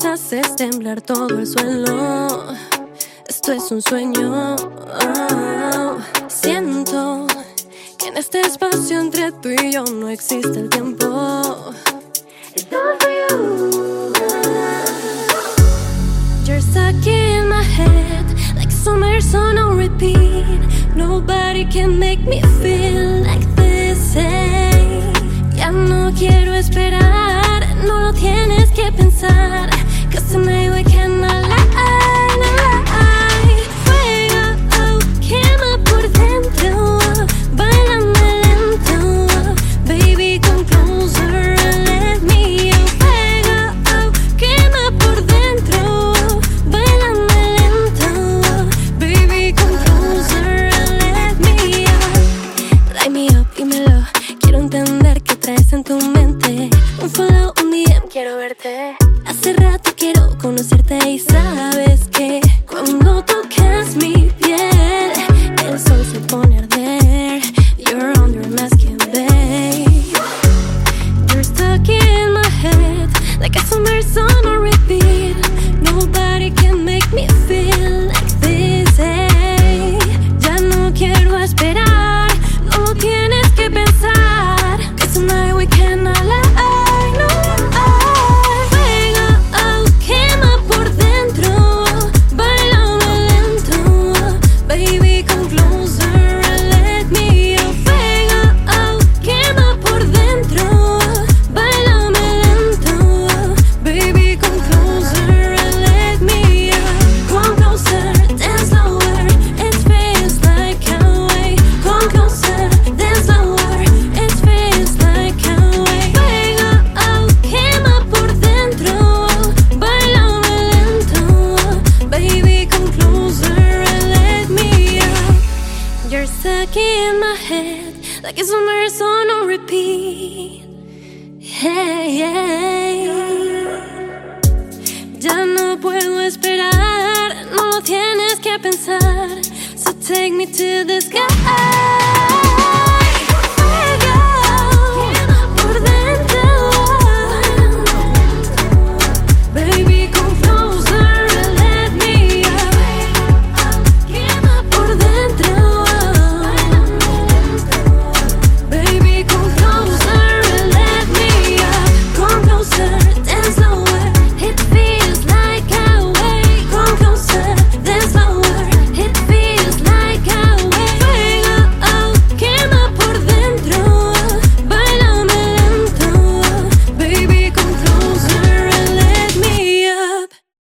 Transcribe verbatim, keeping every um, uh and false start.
haces temblar todo el suelo. Esto es un sueño. Oh, siento que en este espacio entre tú y yo no existe el tiempo. It's all for you. You're stuck in my head like summer sun on repeat. Nobody can make me feel like this. Hey, ya no quiero esperar, no lo tienes que pensar. 'Cause tonight we cannot lie, no lie. Fuego, oh, quema por dentro. Bailame lento, baby, come closer and let me out. Fuego, oh, quema por dentro. Bailame lento, baby, come closer and let me out. Light me up, dímelo. Quiero entender qué traes en tu mente. Un follow, un D M, quiero verte. Hace rato quiero conocerte y sabes que cuando tocas mi piel el sol se pone a arder. You're under my skin, babe. You're stuck in my head like a summer sun on repeat. Nobody can make me feel like this. Hey, ya no quiero esperar, no lo tienes que pensar. 'Cause tonight we cannot lie. You're stuck in my head like a summer sun on repeat. Hey, hey. Ya no puedo esperar, no lo tienes que pensar. So take me to the sky.